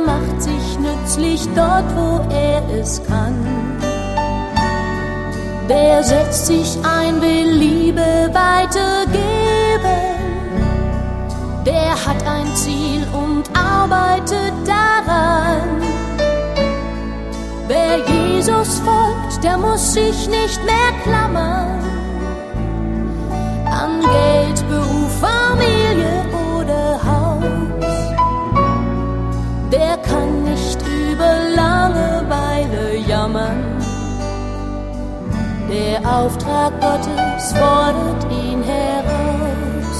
macht sich nützlich dort, wo er es kann. Der setzt sich ein, will Liebe weitergeben. Der hat ein Ziel und arbeitet daran. Wer Jesus folgt, der muss sich nicht mehr klammern an Geld, Beruf, Familie oder Haus. Der kann nicht über Langeweile jammern. Der Auftrag Gottes fordert ihn heraus.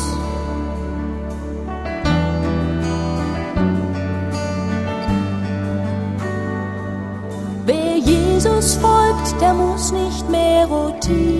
Wer Jesus folgt, der muss nicht mehr rotieren.